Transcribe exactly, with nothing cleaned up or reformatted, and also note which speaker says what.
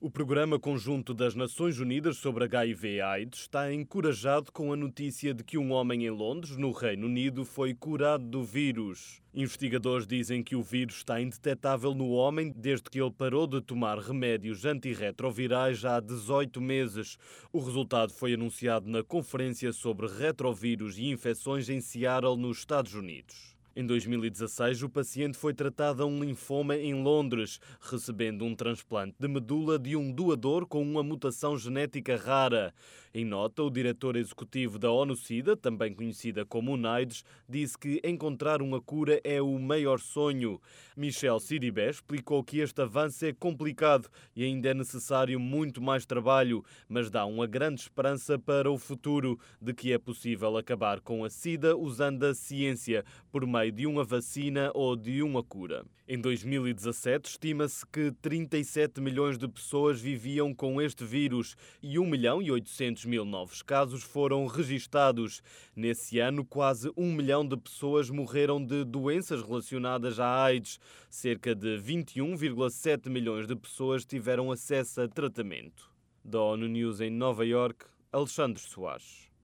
Speaker 1: O Programa Conjunto das Nações Unidas sobre H I V/AIDS está encorajado com a notícia de que um homem em Londres, no Reino Unido, foi curado do vírus. Investigadores dizem que o vírus está indetetável no homem desde que ele parou de tomar remédios antirretrovirais há dezoito meses. O resultado foi anunciado na Conferência sobre Retrovírus e Infecções em Seattle, nos Estados Unidos. Em dois mil e dezasseis, o paciente foi tratado a um linfoma em Londres, recebendo um transplante de medula de um doador com uma mutação genética rara. Em nota, o diretor executivo da ONU-SIDA, também conhecida como UNAIDS, disse que encontrar uma cura é o maior sonho. Michel Sidibé explicou que este avanço é complicado e ainda é necessário muito mais trabalho, mas dá uma grande esperança para o futuro de que é possível acabar com a SIDA usando a ciência, por meio de uma vacina ou de uma cura. Em dois mil e dezassete, estima-se que trinta e sete milhões de pessoas viviam com este vírus e um milhão e oitocentos mil novos casos foram registados. Nesse ano, quase um milhão de pessoas morreram de doenças relacionadas à AIDS. Cerca de vinte e um vírgula sete milhões de pessoas tiveram acesso a tratamento. Da ONU News em Nova Iorque, Alexandre Soares.